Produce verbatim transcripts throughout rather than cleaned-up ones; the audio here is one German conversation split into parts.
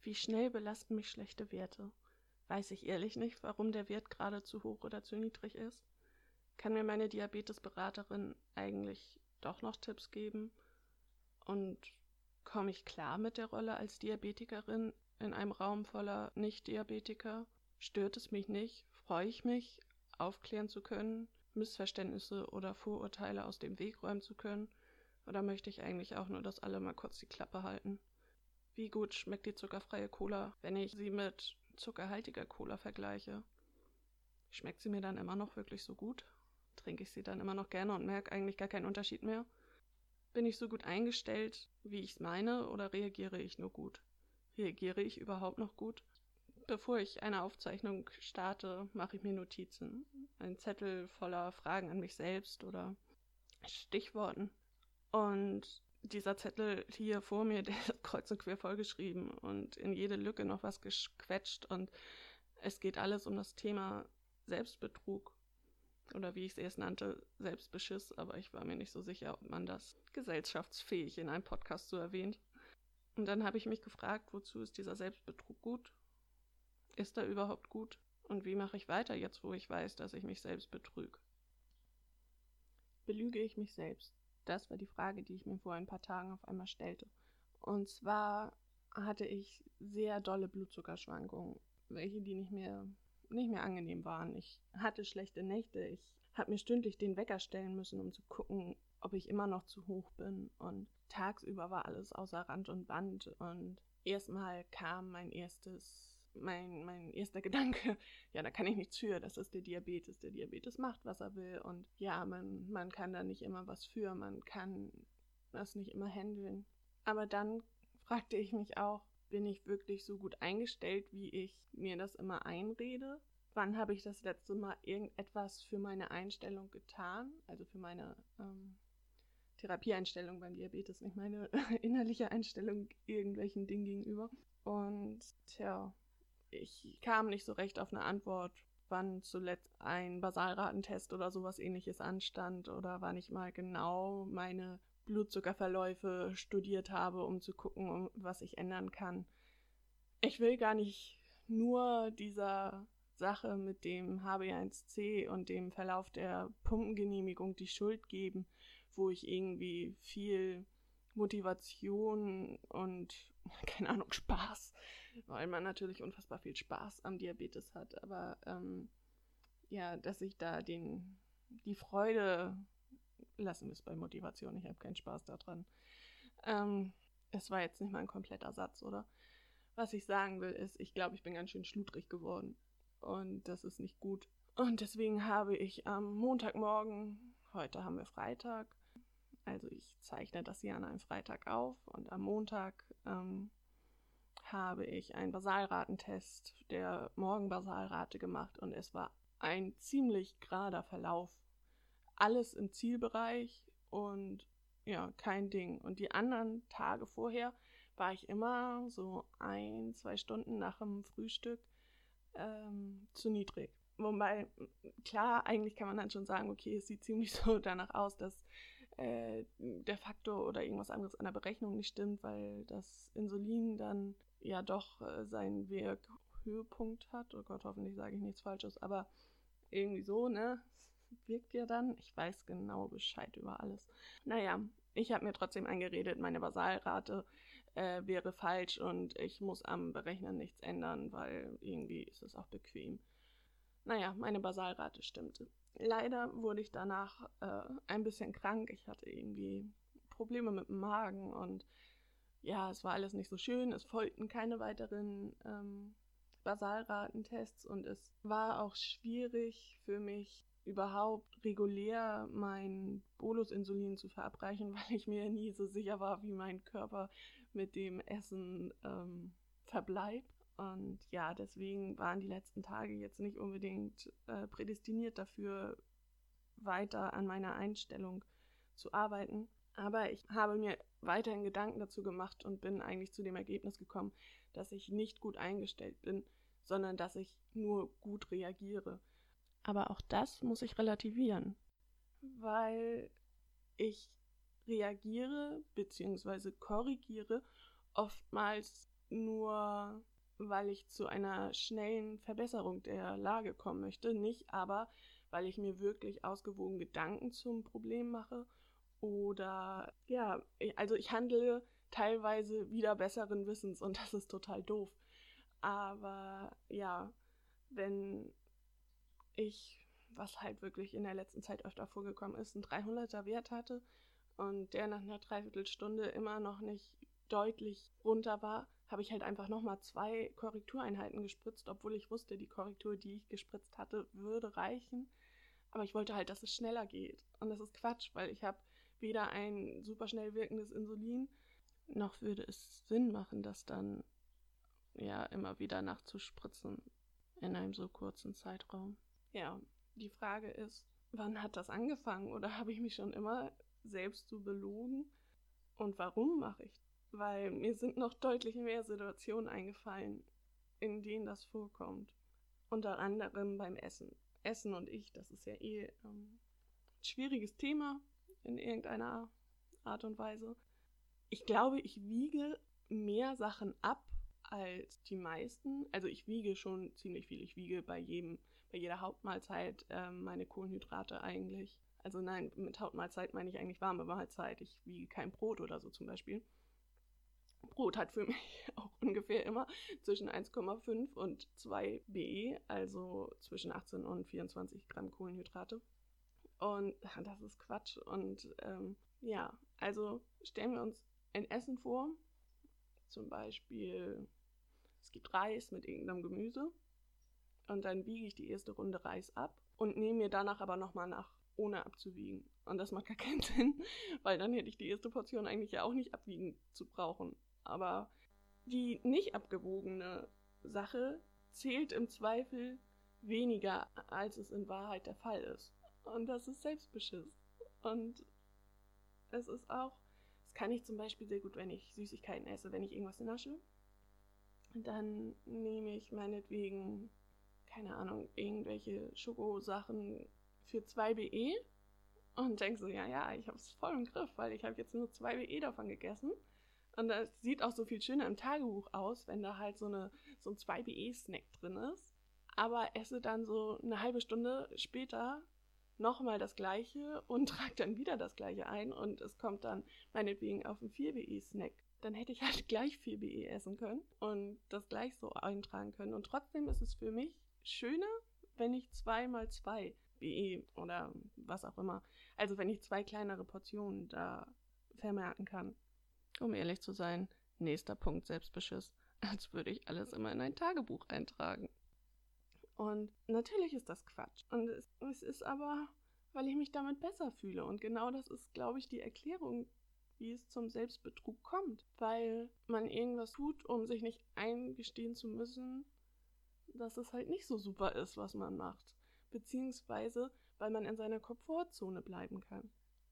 Wie schnell belasten mich schlechte Werte? Weiß ich ehrlich nicht, warum der Wert gerade zu hoch oder zu niedrig ist? Kann mir meine Diabetesberaterin eigentlich doch noch Tipps geben? Und komme ich klar mit der Rolle als Diabetikerin in einem Raum voller Nicht-Diabetiker? Stört es mich nicht? Freue ich mich, aufklären zu können, Missverständnisse oder Vorurteile aus dem Weg räumen zu können? Oder möchte ich eigentlich auch nur, dass alle mal kurz die Klappe halten? Wie gut schmeckt die zuckerfreie Cola, wenn ich sie mit zuckerhaltiger Cola vergleiche? Schmeckt sie mir dann immer noch wirklich so gut? Trinke ich sie dann immer noch gerne und merke eigentlich gar keinen Unterschied mehr? Bin ich so gut eingestellt, wie ich es meine, oder reagiere ich nur gut? Reagiere ich überhaupt noch gut? Bevor ich eine Aufzeichnung starte, mache ich mir Notizen. Ein Zettel voller Fragen an mich selbst oder Stichworten. Und dieser Zettel hier vor mir, der ist kreuz und quer vollgeschrieben und in jede Lücke noch was gequetscht. Und es geht alles um das Thema Selbstbetrug. Oder wie ich es erst nannte, Selbstbeschiss. Aber ich war mir nicht so sicher, ob man das gesellschaftsfähig in einem Podcast so erwähnt. Und dann habe ich mich gefragt, wozu ist dieser Selbstbetrug gut? Ist er überhaupt gut? Und wie mache ich weiter jetzt, wo ich weiß, dass ich mich selbst betrüge? Belüge ich mich selbst? Das war die Frage, die ich mir vor ein paar Tagen auf einmal stellte. Und zwar hatte ich sehr dolle Blutzuckerschwankungen, welche die nicht mehr, nicht mehr angenehm waren. Ich hatte schlechte Nächte. Ich habe mir stündlich den Wecker stellen müssen, um zu gucken, ob ich immer noch zu hoch bin. Und tagsüber war alles außer Rand und Band. Und erstmal kam mein erstes Mein, mein erster Gedanke, ja, da kann ich nichts für, das ist der Diabetes. Der Diabetes macht, was er will. Und ja, man, man kann da nicht immer was für, man kann das nicht immer handeln. Aber dann fragte ich mich auch, bin ich wirklich so gut eingestellt, wie ich mir das immer einrede? Wann habe ich das letzte Mal irgendetwas für meine Einstellung getan? Also für meine ähm, Therapieeinstellung beim Diabetes, nicht meine innerliche Einstellung irgendwelchen Dingen gegenüber. Und tja, ich kam nicht so recht auf eine Antwort, wann zuletzt ein Basalratentest oder sowas ähnliches anstand oder wann ich mal genau meine Blutzuckerverläufe studiert habe, um zu gucken, was ich ändern kann. Ich will gar nicht nur dieser Sache mit dem H B eins C und dem Verlauf der Pumpengenehmigung die Schuld geben, wo ich irgendwie viel Motivation und, keine Ahnung, Spaß, weil man natürlich unfassbar viel Spaß am Diabetes hat, aber ähm, ja, dass ich da den, die Freude, lassen wir es bei Motivation, ich habe keinen Spaß daran. Ähm, es war jetzt nicht mal ein kompletter Satz, oder? Was ich sagen will, ist, ich glaube, ich bin ganz schön schludrig geworden und das ist nicht gut. Und deswegen habe ich am Montagmorgen, heute haben wir Freitag, also ich zeichne das hier an einem Freitag auf und am Montag ähm, habe ich einen Basalratentest der Morgenbasalrate gemacht und es war ein ziemlich gerader Verlauf. Alles im Zielbereich und ja, kein Ding. Und die anderen Tage vorher war ich immer so ein, zwei Stunden nach dem Frühstück ähm, zu niedrig. Wobei, klar, eigentlich kann man dann schon sagen, okay, es sieht ziemlich so danach aus, dass äh, der Faktor oder irgendwas anderes an der Berechnung nicht stimmt, weil das Insulin dann ja doch äh, seinen Wirkhöhepunkt hat. Oh Gott, hoffentlich sage ich nichts Falsches, aber irgendwie so, ne? Wirkt ja dann. Ich weiß genau Bescheid über alles. Naja, ich habe mir trotzdem eingeredet, meine Basalrate äh, wäre falsch und ich muss am Berechnen nichts ändern, weil irgendwie ist es auch bequem. Naja, meine Basalrate stimmte. Leider wurde ich danach äh, ein bisschen krank. Ich hatte irgendwie Probleme mit dem Magen und ja, es war alles nicht so schön. Es folgten keine weiteren ähm, Basalratentests und es war auch schwierig für mich, überhaupt regulär mein Bolusinsulin zu verabreichen, weil ich mir nie so sicher war, wie mein Körper mit dem Essen ähm, verbleibt. Und ja, deswegen waren die letzten Tage jetzt nicht unbedingt äh, prädestiniert dafür, weiter an meiner Einstellung zu arbeiten. Aber ich habe mir weiterhin Gedanken dazu gemacht und bin eigentlich zu dem Ergebnis gekommen, dass ich nicht gut eingestellt bin, sondern dass ich nur gut reagiere. Aber auch das muss ich relativieren, weil ich reagiere bzw. korrigiere oftmals nur weil ich zu einer schnellen Verbesserung der Lage kommen möchte, nicht aber, weil ich mir wirklich ausgewogen Gedanken zum Problem mache oder, ja, also ich handle teilweise wieder besseren Wissens und das ist total doof. Aber ja, wenn ich, was halt wirklich in der letzten Zeit öfter vorgekommen ist, einen dreihunderter Wert hatte und der nach einer Dreiviertelstunde immer noch nicht deutlich runter war, habe ich halt einfach nochmal zwei Korrektureinheiten gespritzt, obwohl ich wusste, die Korrektur, die ich gespritzt hatte, würde reichen. Aber ich wollte halt, dass es schneller geht. Und das ist Quatsch, weil ich habe weder ein super schnell wirkendes Insulin, noch würde es Sinn machen, das dann ja immer wieder nachzuspritzen in einem so kurzen Zeitraum. Ja, die Frage ist, wann hat das angefangen? Oder habe ich mich schon immer selbst so belogen? Und warum mache ich? Weil mir sind noch deutlich mehr Situationen eingefallen, in denen das vorkommt. Unter anderem beim Essen. Essen und ich, das ist ja eh ähm, ein schwieriges Thema in irgendeiner Art und Weise. Ich glaube, ich wiege mehr Sachen ab als die meisten. Also ich wiege schon ziemlich viel. Ich wiege bei jedem, bei jeder Hauptmahlzeit ähm, meine Kohlenhydrate eigentlich. Also nein, mit Hauptmahlzeit meine ich eigentlich warme Mahlzeit. Ich wiege kein Brot oder so zum Beispiel. Brot hat für mich auch ungefähr immer zwischen eins Komma fünf und zwei B E, also zwischen achtzehn und vierundzwanzig Gramm Kohlenhydrate. Und das ist Quatsch. Und ähm, ja, also stellen wir uns ein Essen vor, zum Beispiel, es gibt Reis mit irgendeinem Gemüse und dann wiege ich die erste Runde Reis ab und nehme mir danach aber nochmal nach, ohne abzuwiegen. Und das macht gar keinen Sinn, weil dann hätte ich die erste Portion eigentlich ja auch nicht abwiegen zu brauchen. Aber die nicht abgewogene Sache zählt im Zweifel weniger, als es in Wahrheit der Fall ist. Und das ist Selbstbeschiss. Und es ist auch, das kann ich zum Beispiel sehr gut, wenn ich Süßigkeiten esse, wenn ich irgendwas nasche. Dann nehme ich meinetwegen, keine Ahnung, irgendwelche Schokosachen für zwei B E und denke so, ja, ja, ich habe es voll im Griff, weil ich habe jetzt nur zwei B E davon gegessen. Und das sieht auch so viel schöner im Tagebuch aus, wenn da halt so, eine, so ein zwei B E-Snack drin ist. Aber esse dann so eine halbe Stunde später nochmal das Gleiche und trage dann wieder das Gleiche ein und es kommt dann meinetwegen auf einen vier B E-Snack. Dann hätte ich halt gleich vier B E essen können und das gleich so eintragen können. Und trotzdem ist es für mich schöner, wenn ich zwei mal zwei B E oder was auch immer, also wenn ich zwei kleinere Portionen da vermerken kann. Um ehrlich zu sein, nächster Punkt Selbstbeschiss, als würde ich alles immer in ein Tagebuch eintragen. Und natürlich ist das Quatsch. Und es, es ist aber, weil ich mich damit besser fühle. Und genau das ist, glaube ich, die Erklärung, wie es zum Selbstbetrug kommt. Weil man irgendwas tut, um sich nicht eingestehen zu müssen, dass es halt nicht so super ist, was man macht. Beziehungsweise, weil man in seiner Komfortzone bleiben kann.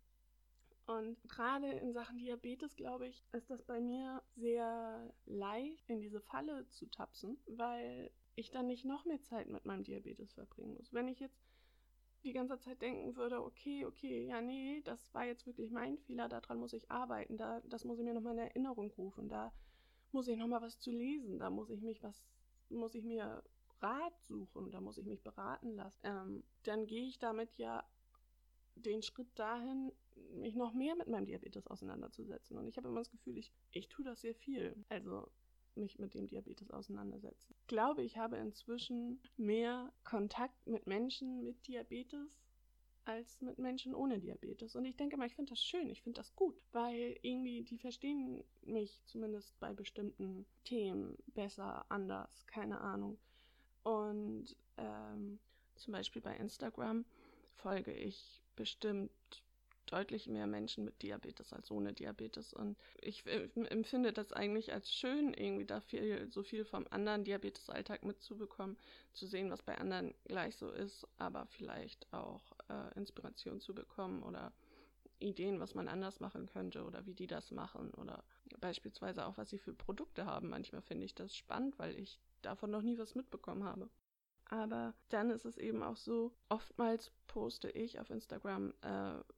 Und gerade in Sachen Diabetes, glaube ich, ist das bei mir sehr leicht, in diese Falle zu tapsen, weil ich dann nicht noch mehr Zeit mit meinem Diabetes verbringen muss. Wenn ich jetzt die ganze Zeit denken würde, okay, okay, ja, nee, das war jetzt wirklich mein Fehler, daran muss ich arbeiten, da, das muss ich mir nochmal in Erinnerung rufen, da muss ich nochmal was zu lesen, da muss ich mich was, muss ich mir Rat suchen, da muss ich mich beraten lassen. Ähm, dann gehe ich damit ja den Schritt dahin, mich noch mehr mit meinem Diabetes auseinanderzusetzen. Und ich habe immer das Gefühl, ich, ich tue das sehr viel. Also mich mit dem Diabetes auseinandersetzen. Ich glaube, ich habe inzwischen mehr Kontakt mit Menschen mit Diabetes als mit Menschen ohne Diabetes. Und ich denke mal, ich finde das schön, ich finde das gut, weil irgendwie die verstehen mich zumindest bei bestimmten Themen besser, anders, keine Ahnung. Und ähm, zum Beispiel bei Instagram folge ich bestimmt deutlich mehr Menschen mit Diabetes als ohne Diabetes. Und ich äh, empfinde das eigentlich als schön, irgendwie da viel, so viel vom anderen Diabetesalltag mitzubekommen, zu sehen, was bei anderen gleich so ist, aber vielleicht auch äh, Inspiration zu bekommen oder Ideen, was man anders machen könnte oder wie die das machen oder beispielsweise auch, was sie für Produkte haben. Manchmal finde ich das spannend, weil ich davon noch nie was mitbekommen habe. Aber dann ist es eben auch so, oftmals poste ich auf Instagram äh,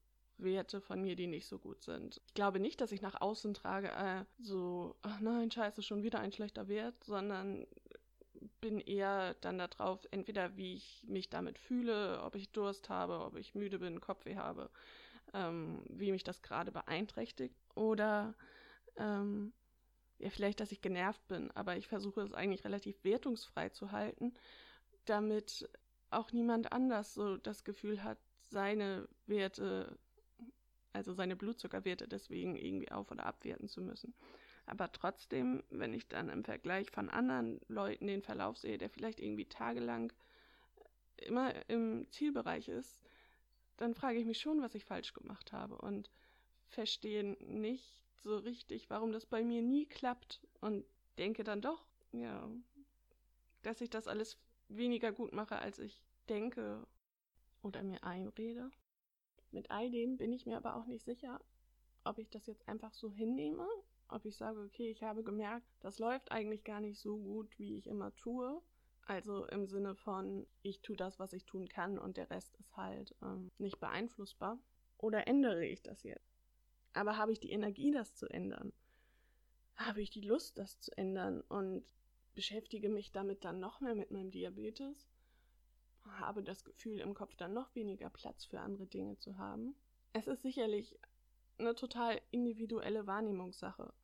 Werte von mir, die nicht so gut sind. Ich glaube nicht, dass ich nach außen trage, äh, so, ach nein, scheiße, schon wieder ein schlechter Wert, sondern bin eher dann darauf, entweder wie ich mich damit fühle, ob ich Durst habe, ob ich müde bin, Kopfweh habe, ähm, wie mich das gerade beeinträchtigt oder ähm, ja, vielleicht, dass ich genervt bin, aber ich versuche es eigentlich relativ wertungsfrei zu halten, damit auch niemand anders so das Gefühl hat, seine Werte, also seine Blutzuckerwerte deswegen irgendwie auf- oder abwerten zu müssen. Aber trotzdem, wenn ich dann im Vergleich von anderen Leuten den Verlauf sehe, der vielleicht irgendwie tagelang immer im Zielbereich ist, dann frage ich mich schon, was ich falsch gemacht habe und verstehe nicht so richtig, warum das bei mir nie klappt und denke dann doch, ja, dass ich das alles weniger gut mache, als ich denke oder mir einrede. Mit all dem bin ich mir aber auch nicht sicher, ob ich das jetzt einfach so hinnehme, ob ich sage, okay, ich habe gemerkt, das läuft eigentlich gar nicht so gut, wie ich immer tue. Also im Sinne von, ich tue das, was ich tun kann und der Rest ist halt ähm, nicht beeinflussbar. Oder ändere ich das jetzt? Aber habe ich die Energie, das zu ändern? Habe ich die Lust, das zu ändern? Und beschäftige mich damit dann noch mehr mit meinem Diabetes? Habe das Gefühl, im Kopf dann noch weniger Platz für andere Dinge zu haben? Es ist sicherlich eine total individuelle Wahrnehmungssache.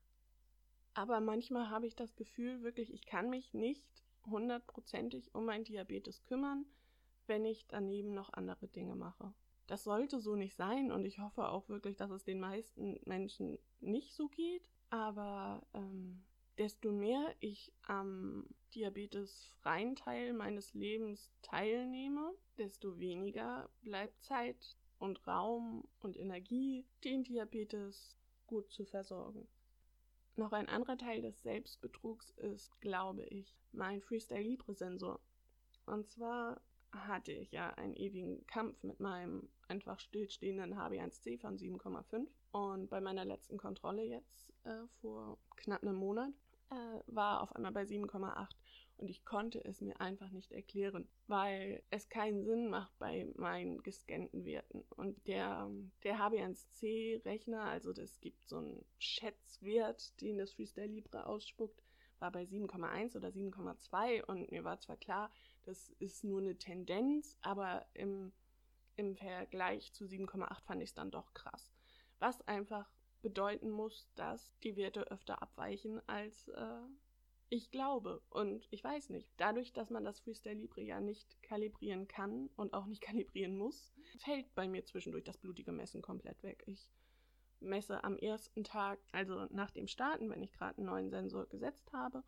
Aber manchmal habe ich das Gefühl, wirklich, ich kann mich nicht hundertprozentig um meinen Diabetes kümmern, wenn ich daneben noch andere Dinge mache. Das sollte so nicht sein und ich hoffe auch wirklich, dass es den meisten Menschen nicht so geht. Aber ähm, desto mehr ich am diabetesfreien Teil meines Lebens teilnehme, desto weniger bleibt Zeit und Raum und Energie, den Diabetes gut zu versorgen. Noch ein anderer Teil des Selbstbetrugs ist, glaube ich, mein Freestyle Libre Sensor. Und zwar hatte ich ja einen ewigen Kampf mit meinem einfach stillstehenden H b eins C von sieben Komma fünf. Und bei meiner letzten Kontrolle jetzt äh, vor knapp einem Monat äh, war auf einmal bei sieben Komma acht. Und ich konnte es mir einfach nicht erklären, weil es keinen Sinn macht bei meinen gescannten Werten. Und der, der H b eins C-Rechner, also das gibt so einen Schätzwert, den das Freestyle Libre ausspuckt, war bei sieben Komma eins oder sieben Komma zwei. Und mir war zwar klar, das ist nur eine Tendenz, aber im, im Vergleich zu sieben Komma acht fand ich es dann doch krass. Was einfach bedeuten muss, dass die Werte öfter abweichen als äh, ich glaube. Und ich weiß nicht. Dadurch, dass man das Freestyle Libre ja nicht kalibrieren kann und auch nicht kalibrieren muss, fällt bei mir zwischendurch das blutige Messen komplett weg. Ich messe am ersten Tag, also nach dem Starten, wenn ich gerade einen neuen Sensor gesetzt habe,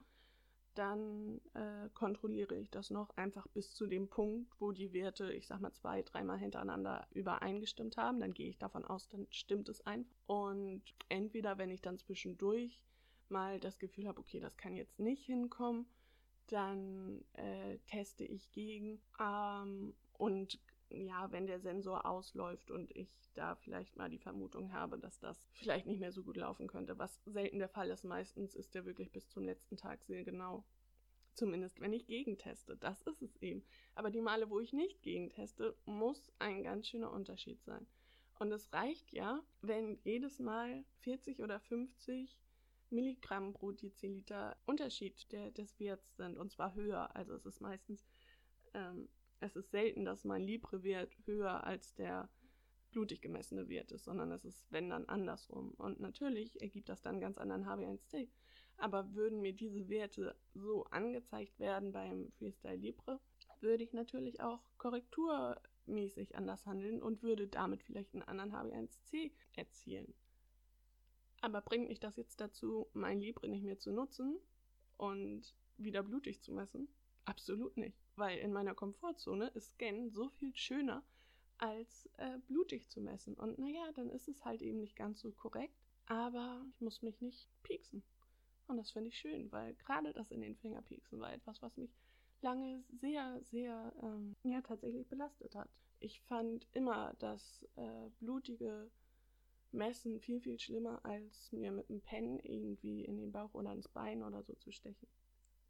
dann äh, kontrolliere ich das noch einfach bis zu dem Punkt, wo die Werte, ich sag mal, zwei, dreimal hintereinander übereingestimmt haben. Dann gehe ich davon aus, dann stimmt es einfach. Und entweder, wenn ich dann zwischendurch mal das Gefühl habe, okay, das kann jetzt nicht hinkommen, dann äh, teste ich gegen. Ähm, und ja, wenn der Sensor ausläuft und ich da vielleicht mal die Vermutung habe, dass das vielleicht nicht mehr so gut laufen könnte, was selten der Fall ist. Meistens ist der wirklich bis zum letzten Tag sehr genau. Zumindest wenn ich gegenteste, das ist es eben. Aber die Male, wo ich nicht gegenteste, muss ein ganz schöner Unterschied sein. Und es reicht ja, wenn jedes Mal vierzig oder fünfzig Milligramm pro Deziliter Unterschied der, des Werts sind, und zwar höher. Also es ist meistens, ähm, es ist selten, dass mein Libre-Wert höher als der blutig gemessene Wert ist, sondern es ist, wenn dann, andersrum. Und natürlich ergibt das dann einen ganz anderen H b eins C. Aber würden mir diese Werte so angezeigt werden beim Freestyle Libre, würde ich natürlich auch korrekturmäßig anders handeln und würde damit vielleicht einen anderen H b eins C erzielen. Aber bringt mich das jetzt dazu, mein Libre nicht mehr zu nutzen und wieder blutig zu messen? Absolut nicht, weil in meiner Komfortzone ist Scannen so viel schöner, als äh, blutig zu messen. Und naja, dann ist es halt eben nicht ganz so korrekt, aber ich muss mich nicht pieksen. Und das finde ich schön, weil gerade das in den Fingerpieksen war etwas, was mich lange sehr, sehr, ähm, ja, tatsächlich belastet hat. Ich fand immer das äh, blutige Messen viel, viel schlimmer, als mir mit einem Pen irgendwie in den Bauch oder ins Bein oder so zu stechen.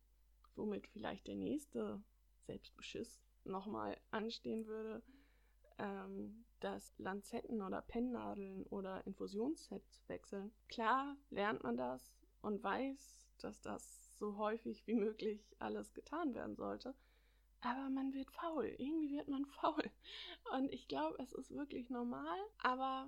Womit vielleicht der nächste Selbstbeschiss nochmal anstehen würde, ähm, dass Lanzetten oder Pennnadeln oder Infusionssets wechseln. Klar lernt man das und weiß, dass das so häufig wie möglich alles getan werden sollte. Aber man wird faul. Irgendwie wird man faul. Und ich glaube, es ist wirklich normal. Aber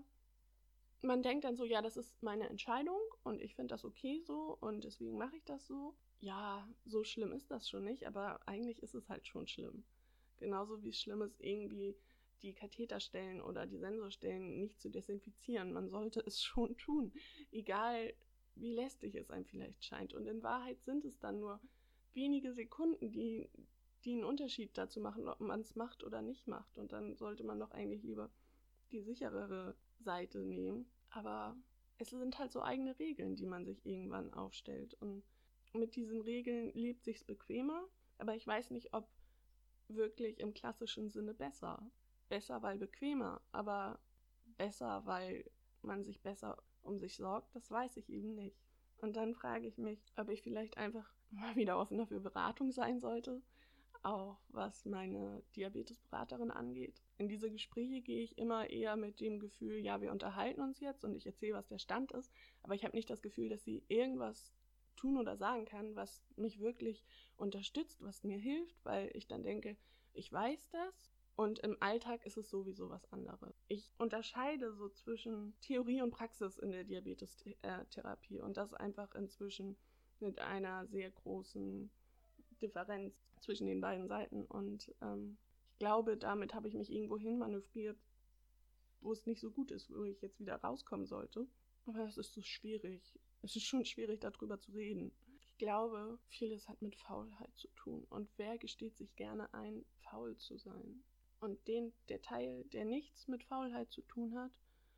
man denkt dann so, ja, das ist meine Entscheidung und ich finde das okay so und deswegen mache ich das so. Ja, so schlimm ist das schon nicht, aber eigentlich ist es halt schon schlimm. Genauso wie es schlimm ist, irgendwie die Katheterstellen oder die Sensorstellen nicht zu desinfizieren. Man sollte es schon tun, egal wie lästig es einem vielleicht scheint. Und in Wahrheit sind es dann nur wenige Sekunden, die, die einen Unterschied dazu machen, ob man es macht oder nicht macht. Und dann sollte man doch eigentlich lieber die sicherere Seite nehmen. Aber es sind halt so eigene Regeln, die man sich irgendwann aufstellt. Und mit diesen Regeln lebt sich's bequemer. Aber ich weiß nicht, ob wirklich im klassischen Sinne besser. Besser, weil bequemer, aber besser, weil man sich besser um sich sorgt, das weiß ich eben nicht. Und dann frage ich mich, ob ich vielleicht einfach mal wieder offener für Beratung sein sollte, auch was meine Diabetesberaterin angeht. In diese Gespräche gehe ich immer eher mit dem Gefühl, ja, wir unterhalten uns jetzt und ich erzähle, was der Stand ist, aber ich habe nicht das Gefühl, dass sie irgendwas tun oder sagen kann, was mich wirklich unterstützt, was mir hilft, weil ich dann denke, ich weiß das und im Alltag ist es sowieso was anderes. Ich unterscheide so zwischen Theorie und Praxis in der Diabetestherapie und das einfach inzwischen mit einer sehr großen Differenz zwischen den beiden Seiten und ähm, ich glaube, damit habe ich mich irgendwo hin manövriert, wo es nicht so gut ist, wo ich jetzt wieder rauskommen sollte. Aber es ist so schwierig. Es ist schon schwierig, darüber zu reden. Ich glaube, vieles hat mit Faulheit zu tun. Und wer gesteht sich gerne ein, faul zu sein? Und den, der Teil, der nichts mit Faulheit zu tun hat,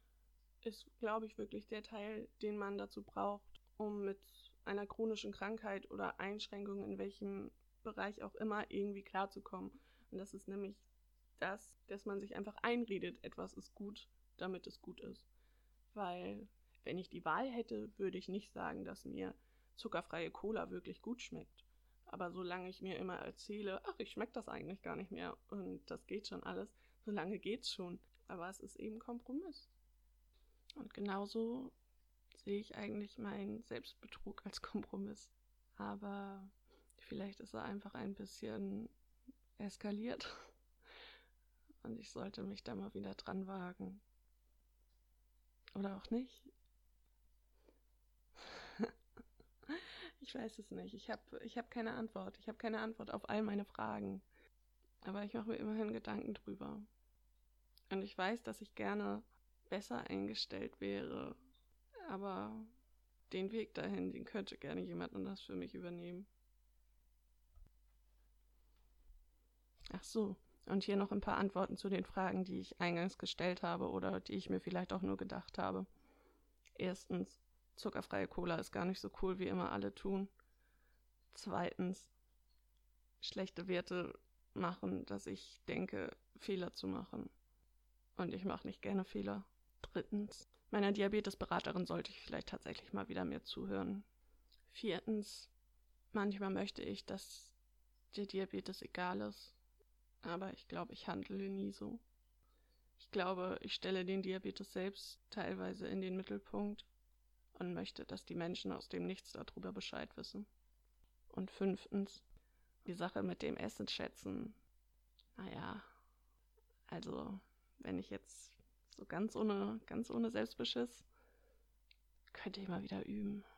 ist, glaube ich, wirklich der Teil, den man dazu braucht, um mit einer chronischen Krankheit oder Einschränkung in welchem Bereich auch immer irgendwie klarzukommen. Und das ist nämlich das, dass man sich einfach einredet, etwas ist gut, damit es gut ist. Weil, wenn ich die Wahl hätte, würde ich nicht sagen, dass mir zuckerfreie Cola wirklich gut schmeckt. Aber solange ich mir immer erzähle, ach, ich schmecke das eigentlich gar nicht mehr und das geht schon alles, solange geht's schon. Aber es ist eben Kompromiss. Und genauso sehe ich eigentlich meinen Selbstbetrug als Kompromiss. Aber vielleicht ist er einfach ein bisschen eskaliert. Und ich sollte mich da mal wieder dran wagen. Oder auch nicht. Ich weiß es nicht. Ich habe ich hab keine Antwort. Ich habe keine Antwort auf all meine Fragen. Aber ich mache mir immerhin Gedanken drüber. Und ich weiß, dass ich gerne besser eingestellt wäre. Aber den Weg dahin, den könnte gerne jemand anders für mich übernehmen. Ach so, und hier noch ein paar Antworten zu den Fragen, die ich eingangs gestellt habe oder die ich mir vielleicht auch nur gedacht habe. Erstens, zuckerfreie Cola ist gar nicht so cool, wie immer alle tun. Zweitens, schlechte Werte machen, dass ich denke, Fehler zu machen. Und ich mache nicht gerne Fehler. Drittens, meiner Diabetesberaterin sollte ich vielleicht tatsächlich mal wieder mehr zuhören. Viertens, manchmal möchte ich, dass der Diabetes egal ist. Aber ich glaube, ich handle nie so. Ich glaube, ich stelle den Diabetes selbst teilweise in den Mittelpunkt und möchte, dass die Menschen aus dem Nichts darüber Bescheid wissen. Und fünftens, die Sache mit dem Essen schätzen. Naja, also, wenn ich jetzt so ganz ohne, ganz ohne Selbstbeschiss, könnte ich mal wieder üben.